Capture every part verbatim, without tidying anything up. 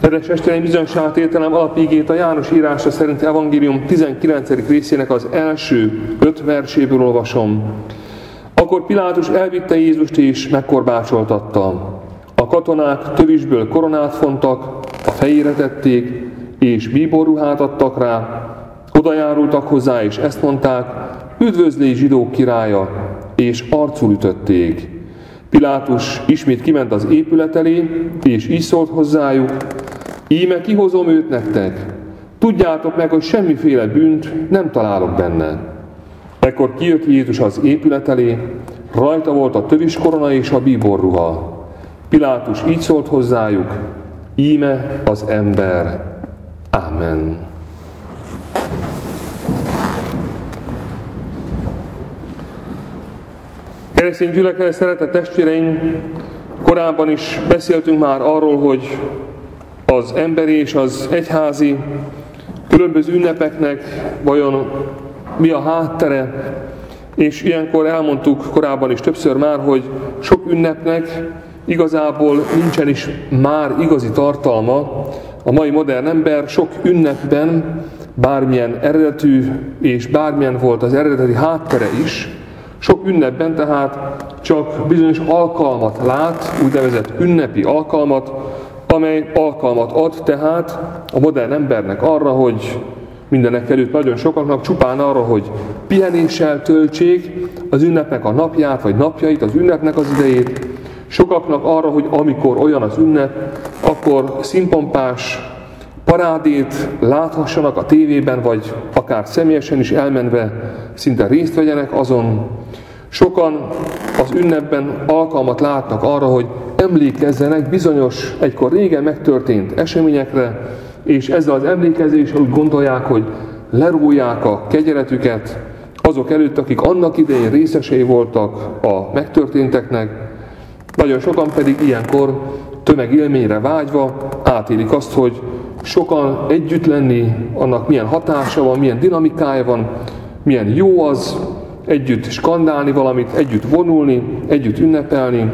Kedves testvéreim, bizonyosságot tételem alapigét a János írása szerint evangélium tizenkilencedik részének az első öt verséből olvasom. Akkor Pilátus elvitte Jézust és megkorbácsoltatta. A katonák tövisből koronát fontak, a fejére tették, és bíborruhát adtak rá. Oda járultak hozzá, és ezt mondták: üdvözlégy zsidók királya, és arcul ütötték. Pilátus ismét kiment az épület elé, és így szólt hozzájuk: íme kihozom őt nektek. Tudjátok meg, hogy semmiféle bűnt nem találok benne. Ekkor kijött Jézus az épület elé, rajta volt a tövis korona és a bíborruha. Pilátus így szólt hozzájuk: íme az ember. Amen. Keresztény gyülekezet, szeretett testvéreim, korábban is beszéltünk már arról, hogy az emberi és az egyházi különböző ünnepeknek vajon mi a háttere, és ilyenkor elmondtuk korábban is többször már, hogy sok ünnepnek igazából nincsen is már igazi tartalma. A mai modern ember sok ünnepben, bármilyen eredetű és bármilyen volt az eredeti háttere is, sok ünnepben tehát csak bizonyos alkalmat lát, úgynevezett ünnepi alkalmat, amely alkalmat ad tehát a modern embernek arra, hogy mindenek előtt nagyon sokaknak csupán arra, hogy pihenéssel töltsék az ünnepnek a napját, vagy napjait, az ünnepnek az idejét. Sokaknak arra, hogy amikor olyan az ünnep, akkor színpompás parádét láthassanak a tévében, vagy akár személyesen is elmenve szinte részt vegyenek azon. Sokan az ünnepben alkalmat látnak arra, hogy emlékezzenek bizonyos, egykor régen megtörtént eseményekre, és ezzel az emlékezéssel úgy gondolják, hogy lerúgják a kegyeletüket azok előtt, akik annak idején részesei voltak a megtörténteknek. Nagyon sokan pedig ilyenkor tömegélményre vágyva átélik azt, hogy sokan együtt lenni, annak milyen hatása van, milyen dinamikája van, milyen jó az, együtt skandálni valamit, együtt vonulni, együtt ünnepelni,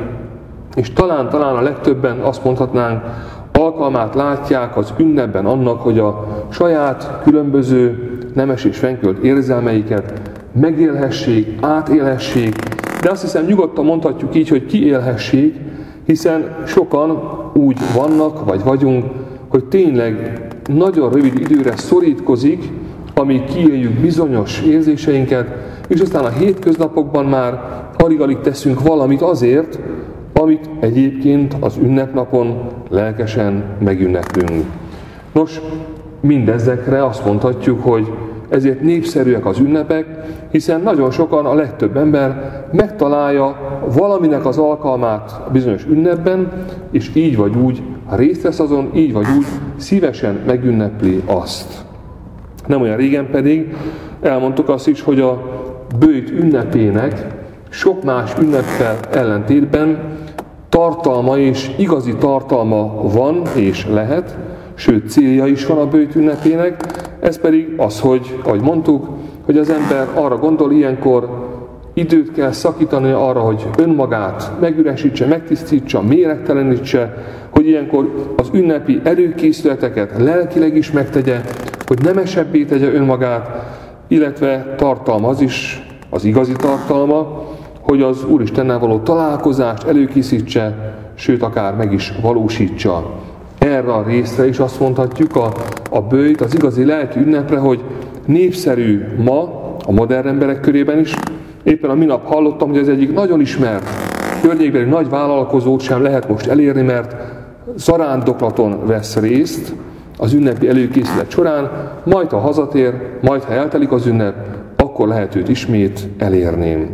és talán-talán a legtöbben azt mondhatnánk, alkalmát látják az ünnepben annak, hogy a saját különböző nemes és fenkölt érzelmeiket megélhessék, átélhessék, de azt hiszem nyugodtan mondhatjuk így, hogy kiélhessék, hiszen sokan úgy vannak, vagy vagyunk, hogy tényleg nagyon rövid időre szorítkozik, amíg kiéljük bizonyos érzéseinket, és aztán a hétköznapokban már alig-alig teszünk valamit azért, amit egyébként az ünnepnapon lelkesen megünneplünk. Nos, mindezekre azt mondhatjuk, hogy ezért népszerűek az ünnepek, hiszen nagyon sokan, a legtöbb ember megtalálja valaminek az alkalmát a bizonyos ünnepben, és így vagy úgy részt vesz azon, így vagy úgy szívesen megünnepli azt. Nem olyan régen pedig elmondtuk azt is, hogy a böjt ünnepének sok más ünneppel ellentétben tartalma és igazi tartalma van és lehet, sőt célja is van a böjt ünnepének, ez pedig az, hogy, ahogy mondtuk, hogy az ember arra gondol ilyenkor, időt kell szakítani arra, hogy önmagát megüresítse, megtisztítsa, méregtelenítse, hogy ilyenkor az ünnepi előkészületeket lelkileg is megtegye, hogy nemesebbé tegye önmagát, illetve tartalma az is, az igazi tartalma, hogy az Úristennel való találkozást előkészítse, sőt akár meg is valósítsa. Erre a részre is azt mondhatjuk a, a böjt, az igazi lelki ünnepre, hogy népszerű ma a modern emberek körében is. Éppen a minap hallottam, hogy az egyik nagyon ismert környékbeli nagy vállalkozót sem lehet most elérni, mert zarándoklaton vesz részt az ünnepi előkészület során, majd ha hazatér, majd ha eltelik az ünnep, akkor lehet őt ismét elérni.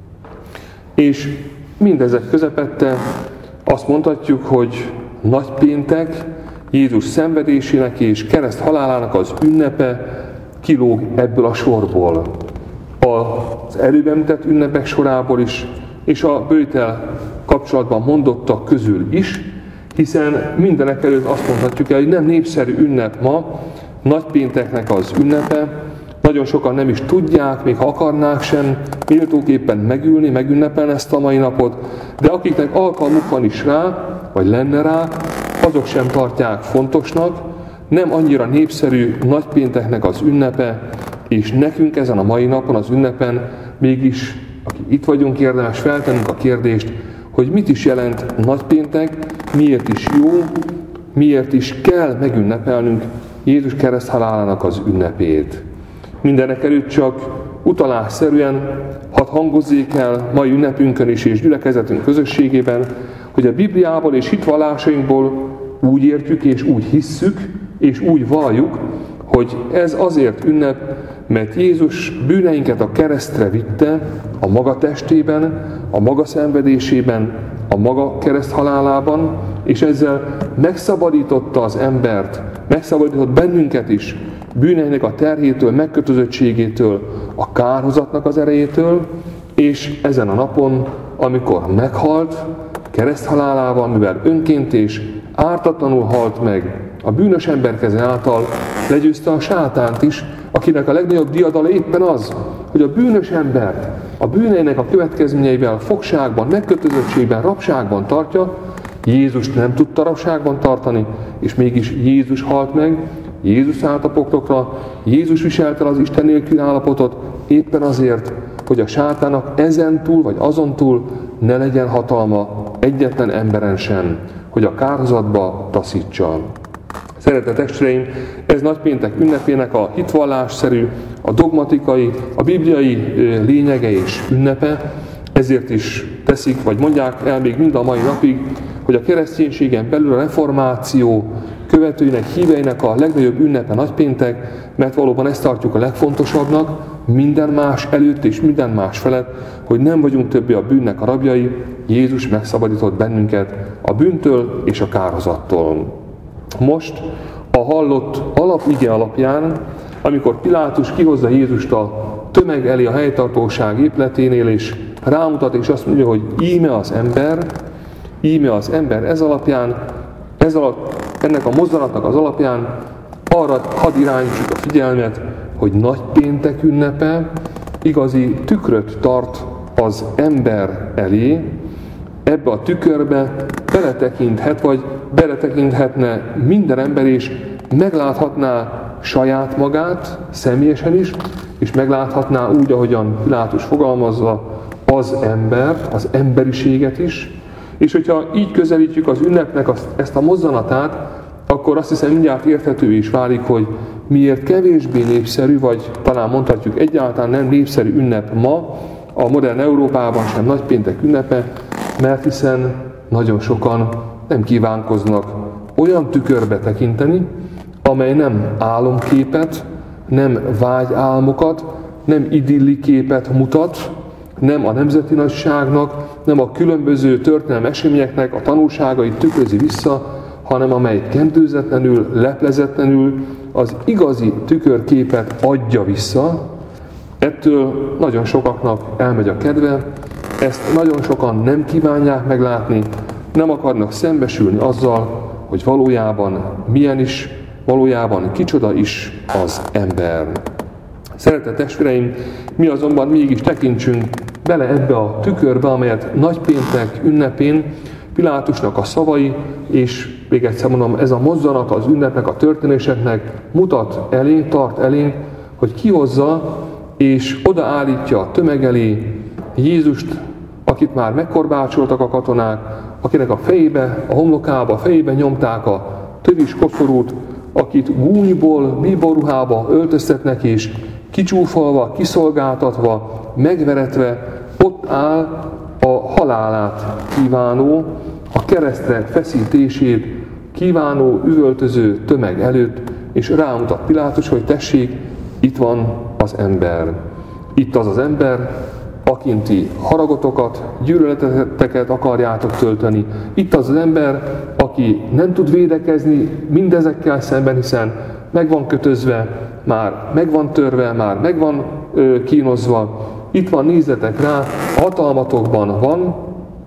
És mindezek közepette azt mondhatjuk, hogy nagypéntek, Jézus szenvedésének és kereszt halálának az ünnepe kilóg ebből a sorból. Az előbb említett ünnepek sorából is, és a böjttel kapcsolatban mondottak közül is, hiszen mindenek előtt azt mondhatjuk el, hogy nem népszerű ünnep ma, nagypénteknek az ünnepe, nagyon sokan nem is tudják, még ha akarnák sem méltóképpen megülni, megünnepelni ezt a mai napot, de akiknek alkalmuk van is rá, vagy lenne rá, azok sem tartják fontosnak, nem annyira népszerű nagypénteknek az ünnepe, és nekünk ezen a mai napon az ünnepen mégis, akik itt vagyunk, érdemes feltennünk a kérdést, hogy mit is jelent nagypéntek, miért is jó, miért is kell megünnepelnünk Jézus kereszthalálának az ünnepét. Mindenek előtt csak utalásszerűen hadd hangozzék el mai ünnepünkön is és gyülekezetünk közösségében, hogy a Bibliából és hitvallásainkból úgy értjük és úgy hisszük és úgy valljuk, hogy ez azért ünnep, mert Jézus bűneinket a keresztre vitte a maga testében, a maga szenvedésében, a maga kereszthalálában, és ezzel megszabadította az embert, megszabadított bennünket is bűneinek a terhétől, megkötözöttségétől, a kárhozatnak az erejétől, és ezen a napon, amikor meghalt, kereszthalálával, mivel önként és ártatlanul halt meg, a bűnös ember keze által legyőzte a sátánt is, akinek a legnagyobb diadala éppen az, hogy a bűnös embert a bűneinek a következményeivel fogságban, megkötözöttségben, rabságban tartja. Jézust nem tudta rabságban tartani, és mégis Jézus halt meg, Jézus állt a poklokra, Jézus viselte az Isten nélküli állapotot, éppen azért, hogy a sátának ezen túl vagy azon túl ne legyen hatalma egyetlen emberen sem, hogy a kárhozatba taszítsa. Szeretett testvéreim, ez nagypéntek ünnepének a hitvallásszerű, a dogmatikai, a bibliai lényege és ünnepe, ezért is teszik, vagy mondják el még mind a mai napig, hogy a kereszténységen belül a reformáció követőinek, híveinek a legnagyobb ünnepe nagypéntek, mert valóban ezt tartjuk a legfontosabbnak, minden más előtt és minden más felett, hogy nem vagyunk többé a bűnnek a rabjai, Jézus megszabadított bennünket a bűntől és a kárhozattól. Most a hallott alapige alapján, amikor Pilátus kihozza Jézust a tömeg elé a helytartóság épületénél, és rámutat, és azt mondja, hogy íme az ember, íme az ember, ez alapján, ez alatt, ennek a mozzanatnak az alapján arra hadd irányítsuk a figyelmet, hogy nagypéntek ünnepe igazi tükröt tart az ember elé, ebbe a tükörbe beletekinthet, vagy beletekinthetne minden ember, és megláthatná saját magát személyesen is, és megláthatná úgy, ahogyan Pilátus fogalmazza, az ember, az emberiséget is, és hogyha így közelítjük az ünnepnek ezt a mozzanatát, akkor azt hiszem mindjárt érthető is válik, hogy miért kevésbé népszerű, vagy talán mondhatjuk egyáltalán nem népszerű ünnep ma, a modern Európában sem nagypéntek ünnepe, mert hiszen nagyon sokan nem kívánkoznak olyan tükörbe tekinteni, amely nem álomképet, nem vágyálmokat, nem idilli képet mutat, nem a nemzeti nagyságnak, nem a különböző történelmi eseményeknek a tanulságait tükrözi vissza, hanem amely kendőzetlenül, leplezetlenül az igazi tükörképet adja vissza. Ettől nagyon sokaknak elmegy a kedve, ezt nagyon sokan nem kívánják meglátni, nem akarnak szembesülni azzal, hogy valójában milyen is, valójában kicsoda is az ember. Szeretett testvéreim, mi azonban mégis tekintsünk bele ebbe a tükörbe, amelyet nagypéntek ünnepén Pilátusnak a szavai, és még egyszer mondom, ez a mozzanat az ünnepnek, a történéseknek mutat elénk, tart elénk, hogy kihozza és odaállítja a tömeg elé Jézust, akit már megkorbácsoltak a katonák, akinek a fejébe, a homlokába, a fejébe nyomták a tövis koszorút, akit gúnyból, bíborruhába öltöztetnek, és kicsúfolva, kiszolgáltatva, megveretve, ott áll a halálát kívánó, a keresztre feszítését kívánó, üvöltöző tömeg előtt, és rámutat Pilátus, hogy tessék, itt van az ember. Itt az az ember, akin ti haragotokat, gyűlöleteket akarjátok tölteni. Itt az az ember, aki nem tud védekezni mindezekkel szemben, hiszen meg van kötözve, már meg van törve, már meg van ö, kínozva. Itt van, nézzetek rá, hatalmatokban van,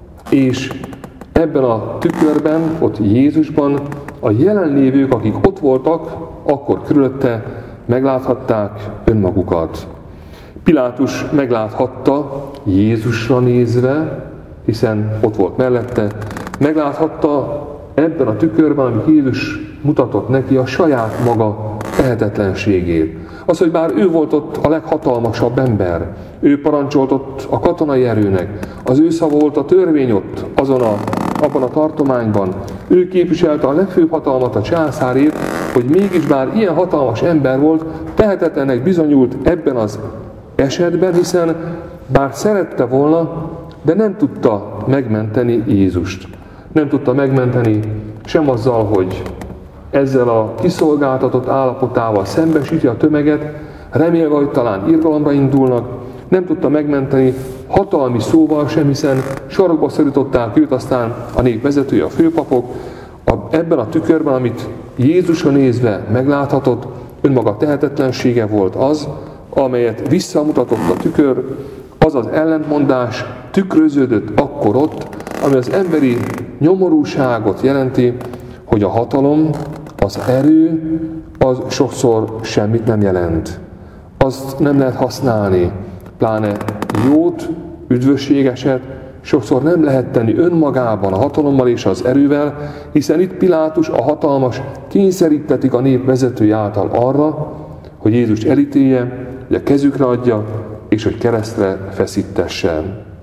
és ebben a tükörben, ott Jézusban a jelenlévők, akik ott voltak, akkor körülötte megláthatták önmagukat. Pilátus megláthatta Jézusra nézve, hiszen ott volt mellette, megláthatta ebben a tükörben, amit Jézus mutatott neki, a saját maga tehetetlenségét. Az, hogy bár ő volt ott a leghatalmasabb ember, ő parancsolt ott a katonai erőnek, az ő szava volt a törvény ott, azon a, abban a tartományban, ő képviselte a legfőbb hatalmat, a császárét, hogy mégis bár ilyen hatalmas ember volt, tehetetlennek bizonyult ebben az esetben, hiszen bár szerette volna, de nem tudta megmenteni Jézust. Nem tudta megmenteni sem azzal, hogy ezzel a kiszolgáltatott állapotával szembesíti a tömeget, remélve, hogy talán irgalomra indulnak, nem tudta megmenteni hatalmi szóval sem, hiszen sarokba szorították őt, aztán a nép vezetője, a főpapok. A, ebben a tükörben, amit Jézusra nézve megláthatott, önmaga tehetetlensége volt az, amelyet visszamutatott a tükör, az az ellentmondás tükröződött akkor ott, ami az emberi nyomorúságot jelenti, hogy a hatalom, az erő, az sokszor semmit nem jelent. Azt nem lehet használni, pláne jót, üdvösségeset, sokszor nem lehet tenni önmagában a hatalommal és az erővel, hiszen itt Pilátus, a hatalmas, kényszerítetik a nép vezetői által arra, hogy Jézus elítélje, hogy a kezükre adja, és hogy keresztre feszítesse.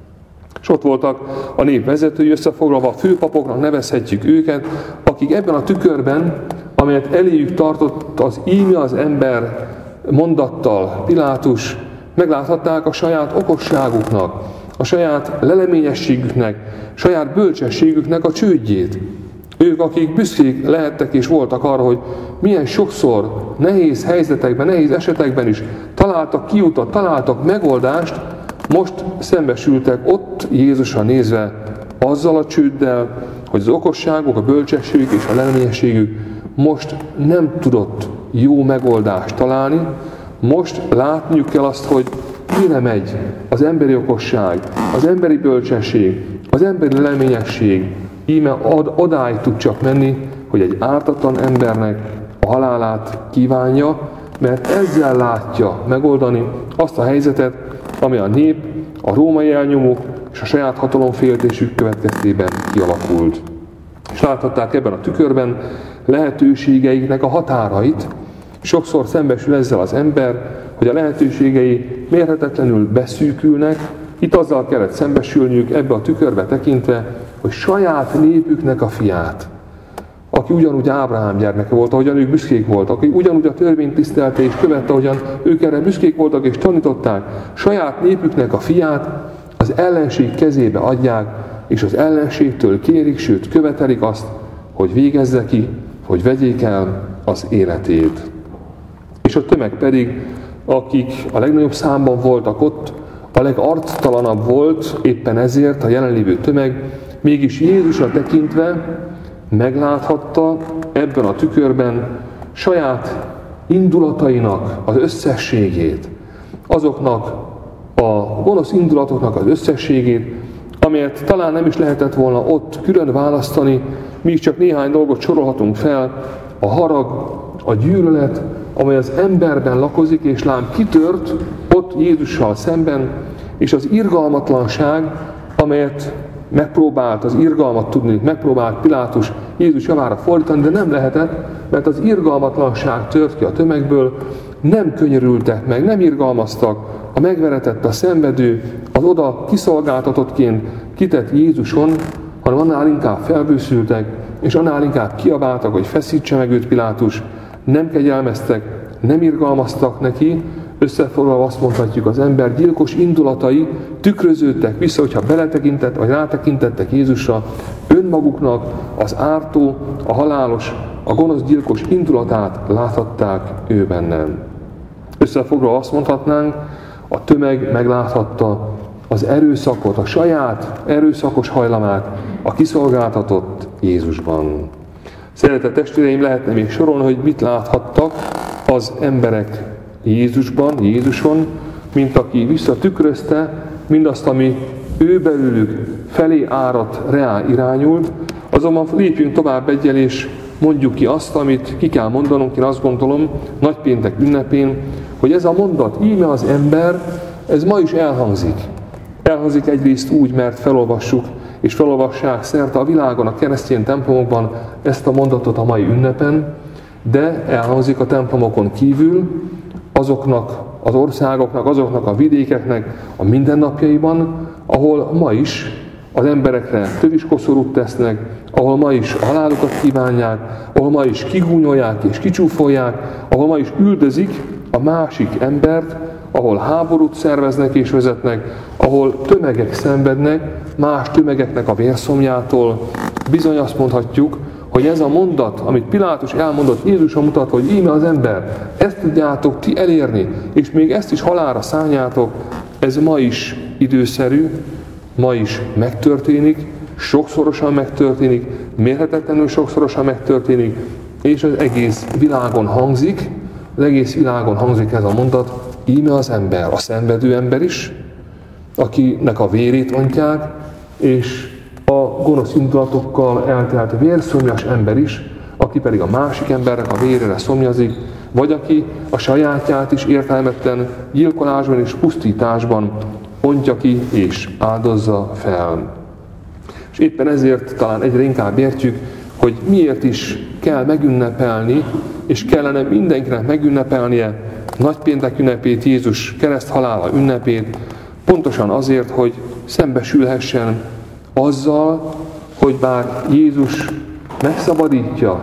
És ott voltak a nép vezetői, összefoglalva a főpapoknak nevezhetjük őket, akik ebben a tükörben, amelyet eléjük tartott az íme az ember mondattal Pilátus, megláthatták a saját okosságuknak, a saját leleményességüknek, saját bölcsességüknek a csődjét. Ők, akik büszkék lehettek és voltak arra, hogy milyen sokszor nehéz helyzetekben, nehéz esetekben is találtak kiutat, találtak megoldást, most szembesültek ott Jézusra nézve azzal a csőddel, hogy az okosságuk, a bölcsességük és a leleményességük most nem tudott jó megoldást találni, most látniuk kell azt, hogy mire megy az emberi okosság, az emberi bölcsesség, az emberi leleményesség, íme ad, odáig tud csak menni, hogy egy ártatlan embernek a halálát kívánja, mert ezzel látja megoldani azt a helyzetet, ami a nép, a római elnyomók és a saját hatalomféltésük következtében kialakult. És láthatták ebben a tükörben lehetőségeiknek a határait. Sokszor szembesül ezzel az ember, hogy a lehetőségei mérhetetlenül beszűkülnek. Itt azzal kellett szembesülniük ebbe a tükörbe tekintve, hogy saját népüknek a fiát, aki ugyanúgy Ábrahám gyermeke volt, ahogyan ők büszkék voltak, aki ugyanúgy a törvényt tisztelte és követte, ahogyan ők erre büszkék voltak és tanították, saját népüknek a fiát az ellenség kezébe adják, és az ellenségtől kérik, sőt követelik azt, hogy végezze ki, hogy vegyék el az életét. És a tömeg pedig, akik a legnagyobb számban voltak ott, a legarctalanabb volt, éppen ezért a jelenlévő tömeg, mégis Jézusra tekintve megláthatta ebben a tükörben saját indulatainak az összességét, azoknak a gonosz indulatoknak az összességét, amelyet talán nem is lehetett volna ott külön választani, mi is csak néhány dolgot sorolhatunk fel, a harag, a gyűlölet, amely az emberben lakozik, és lám kitört ott Jézussal szemben, és az irgalmatlanság, amelyet megpróbált az irgalmat tudni, megpróbált Pilátus Jézus javára fordítani, de nem lehetett, mert az irgalmatlanság tört ki a tömegből, nem könyörültek meg, nem irgalmaztak a megveretett, a szenvedő, az oda kiszolgáltatottként kitett Jézuson, hanem annál inkább felbőszültek, és annál inkább kiabáltak, hogy feszítse meg őt Pilátus, nem kegyelmeztek, nem irgalmaztak neki, összefoglalva azt mondhatjuk, az ember gyilkos indulatai tükröződtek vissza, hogyha beletekintett, vagy rátekintettek Jézusra, önmaguknak az ártó, a halálos, a gonosz gyilkos indulatát láthatták ő bennem. Összefoglalva azt mondhatnánk, a tömeg megláthatta az erőszakot, a saját erőszakos hajlamát a kiszolgáltatott Jézusban. Szeretett testvéreim, lehetne még sorolni, hogy mit láthattak az emberek Jézusban, Jézuson, mint aki visszatükrözte mindazt, ami ő belőlük felé áradt, reá irányult, azonban lépjünk tovább egyel, és mondjuk ki azt, amit ki kell mondanunk, én azt gondolom, nagypéntek ünnepén, hogy ez a mondat, íme az ember, ez ma is elhangzik. Elhangzik egyrészt úgy, mert felolvassuk és felolvassák szerte a világon, a keresztény templomokban ezt a mondatot a mai ünnepen, de elhangzik a templomokon kívül azoknak az országoknak, azoknak a vidékeknek a mindennapjaiban, ahol ma is az emberekre töviskoszorút tesznek, ahol ma is a halálukat kívánják, ahol ma is kigúnyolják és kicsúfolják, ahol ma is üldözik a másik embert, ahol háborút szerveznek és vezetnek, ahol tömegek szenvednek más tömegeknek a vérszomjától. Bizony azt mondhatjuk, hogy ez a mondat, amit Pilátus elmondott, Jézusra mutat, hogy íme az ember, ezt tudjátok ti elérni, és még ezt is halálra szálljátok, ez ma is időszerű, ma is megtörténik, sokszorosan megtörténik, mérhetetlenül sokszorosan megtörténik, és az egész világon hangzik, az egész világon hangzik ez a mondat, íme az ember, a szenvedő ember is, akinek a vérét ontják, és a gonosz indulatokkal eltelt vérszomjas ember is, aki pedig a másik embernek a vérére szomjazik, vagy aki a sajátját is értelmetlen gyilkolásban és pusztításban ontja ki és áldozza fel. És éppen ezért talán egyre inkább értjük, hogy miért is kell megünnepelni, és kellene mindenkinek megünnepelnie nagypéntek ünnepét, Jézus kereszthalála ünnepét, pontosan azért, hogy szembesülhessen azzal, hogy bár Jézus megszabadítja,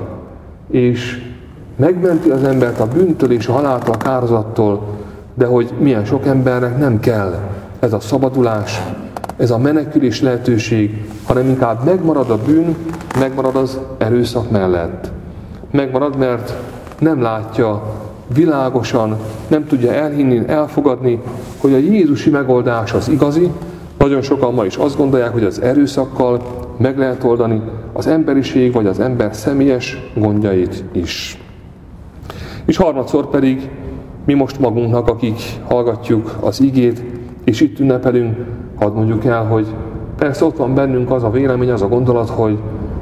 és megmenti az embert a bűntől és a haláltól, a kározattól, de hogy milyen sok embernek nem kell ez a szabadulás, ez a menekülés lehetőség, hanem inkább megmarad a bűn, megmarad az erőszak mellett. Megmarad, mert nem látja világosan, nem tudja elhinni, elfogadni, hogy a jézusi megoldás az igazi. Nagyon sokan ma is azt gondolják, hogy az erőszakkal meg lehet oldani az emberiség vagy az ember személyes gondjait is. És harmadszor pedig mi most magunknak, akik hallgatjuk az igét, és itt ünnepelünk, hadd mondjuk el, hogy persze ott van bennünk az a vélemény, az a gondolat, hogy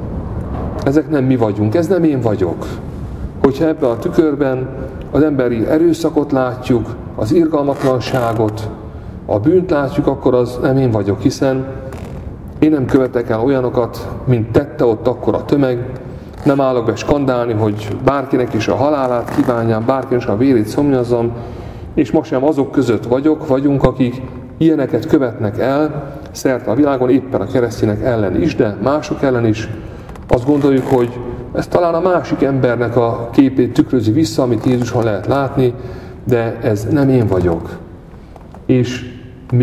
ezek nem mi vagyunk, ez nem én vagyok. Hogyha ebben a tükörben az emberi erőszakot látjuk, az irgalmatlanságot, a bűnt látjuk, akkor az nem én vagyok, hiszen én nem követek el olyanokat, mint tette ott akkor a tömeg, nem állok be skandálni, hogy bárkinek is a halálát kívánjam, bárkinek is a vérét szomjazzam, és most sem azok között vagyok, vagyunk, akik ilyeneket követnek el, szerte a világon, éppen a keresztények ellen is, de mások ellen is. Azt gondoljuk, hogy ez talán a másik embernek a képét tükrözi vissza, amit Jézuson lehet látni, de ez nem én vagyok. És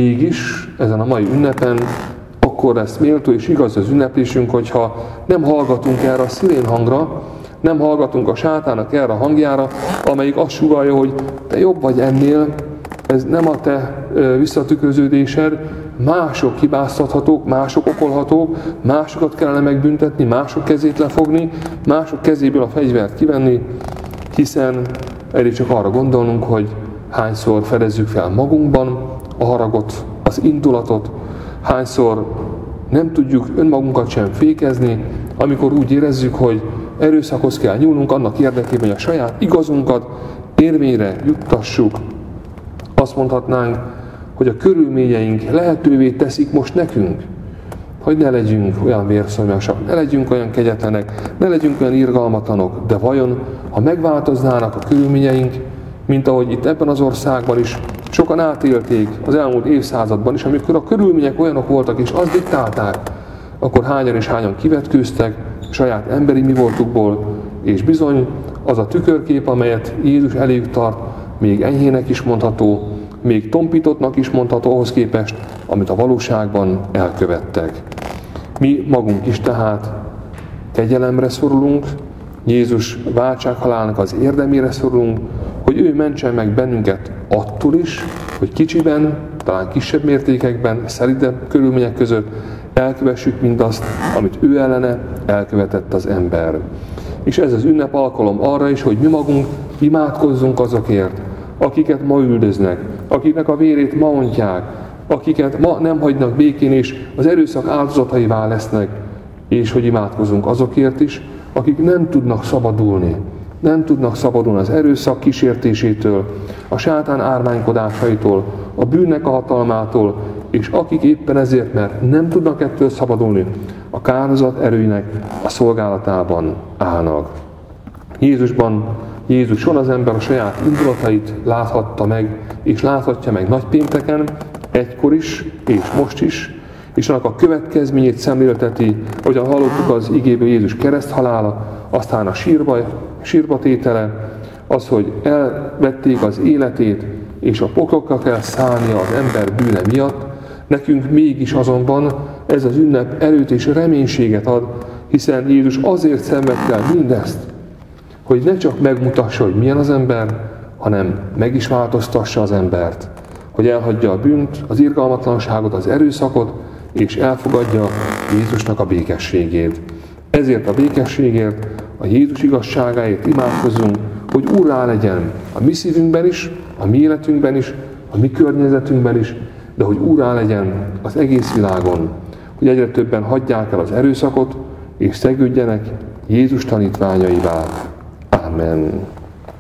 mégis ezen a mai ünnepen akkor lesz méltó és igaz az ünneplésünk, hogyha nem hallgatunk erre a szirén hangra, nem hallgatunk a sátának erre a hangjára, amelyik azt sugallja, hogy te jobb vagy ennél, ez nem a te visszatükröződésed, mások hibáztathatók, mások okolhatók, másokat kellene megbüntetni, mások kezét lefogni, mások kezéből a fegyvert kivenni, hiszen elég csak arra gondolnunk, hogy hányszor fedezzük fel magunkban a haragot, az indulatot, hányszor nem tudjuk önmagunkat sem fékezni, amikor úgy érezzük, hogy erőszakhoz kell nyúlnunk annak érdekében, hogy a saját igazunkat érvényre juttassuk. Azt mondhatnánk, hogy a körülményeink lehetővé teszik most nekünk, hogy ne legyünk olyan vérszomjasak, ne legyünk olyan kegyetlenek, ne legyünk olyan irgalmatlanok, de vajon, ha megváltoznának a körülményeink, mint ahogy itt ebben az országban is sokan átélték az elmúlt évszázadban is, amikor a körülmények olyanok voltak és azt diktálták, akkor hányan és hányan kivetkőztek saját emberi mi voltukból, és bizony az a tükörkép, amelyet Jézus eléjük tart, még enyhének is mondható, még tompítottnak is mondható ahhoz képest, amit a valóságban elkövettek. Mi magunk is tehát kegyelemre szorulunk, Jézus váltsághalálának az érdemére szorulunk, hogy ő mentsen meg bennünket attól is, hogy kicsiben, talán kisebb mértékekben, szelidebb körülmények között elkövessük mindazt, amit ő ellene elkövetett az ember. És ez az ünnep alkalom arra is, hogy mi magunk imádkozzunk azokért, akiket ma üldöznek, akiknek a vérét ma ontják, akiket ma nem hagynak békén, és az erőszak áldozataivá lesznek, és hogy imádkozunk azokért is, akik nem tudnak szabadulni, nem tudnak szabadulni az erőszak kísértésétől, a sátán ármánykodásaitól, a bűnnek a hatalmától, és akik éppen ezért, mert nem tudnak ettől szabadulni, a kárhozat erőinek a szolgálatában állnak. Jézusban, Jézuson az ember a saját indulatait láthatta meg, és láthatja meg nagypénteken, egykor is, és most is, és annak a következményét szemlélteti, ahogyan hallottuk az igéből Jézus kereszthalála, aztán a sírba, sírba tétele, az, hogy elvették az életét, és a poklokra kell szállnia az ember bűne miatt, nekünk mégis azonban ez az ünnep erőt és reménységet ad, hiszen Jézus azért szenvedte el mindezt, hogy ne csak megmutassa, hogy milyen az ember, hanem meg is változtassa az embert, hogy elhagyja a bűnt, az irgalmatlanságot, az erőszakot, és elfogadja Jézusnak a békességét. Ezért a békességért, a Jézus igazságáért imádkozzunk, hogy úrrá legyen a mi szívünkben is, a mi életünkben is, a mi környezetünkben is, de hogy úrrá legyen az egész világon, hogy egyre többen hagyják el az erőszakot, és szegődjenek Jézus tanítványaivá. Amen.